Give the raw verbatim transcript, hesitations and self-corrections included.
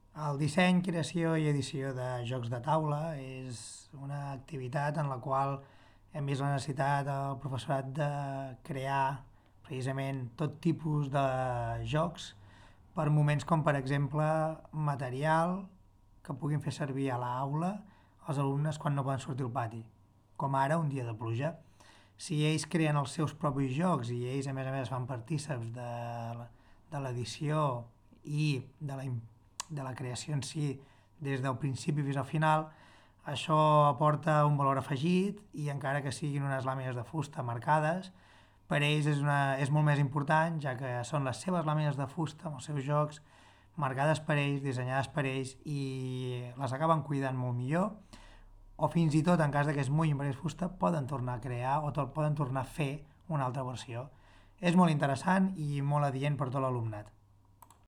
El disseny, creació i edició de jocs de taula és una activitat en la qual hem vist la necessitat del professorat de crear precisament tot tipus de jocs per moments com per exemple material que puguin fer servir a l'aula els alumnes quan no poden sortir al pati, com ara un dia de pluja. Si ells creen els seus propis jocs i ells a més a més fan partíceps de, de l'edició i de la, de la creació en si des del principi fins al final, això aporta un valor afegit i encara que siguin unes làmines de fusta marcades, per ells és, una, és molt més important, ja que són les seves làmines de fusta amb els seus jocs, marcades per ells, dissenyades per ells i les acaben cuidant molt millor o fins i tot en cas de que es mullin perquè és fusta poden tornar a crear o to- poden tornar a fer una altra versió. És molt interessant i molt adient per tot l'alumnat.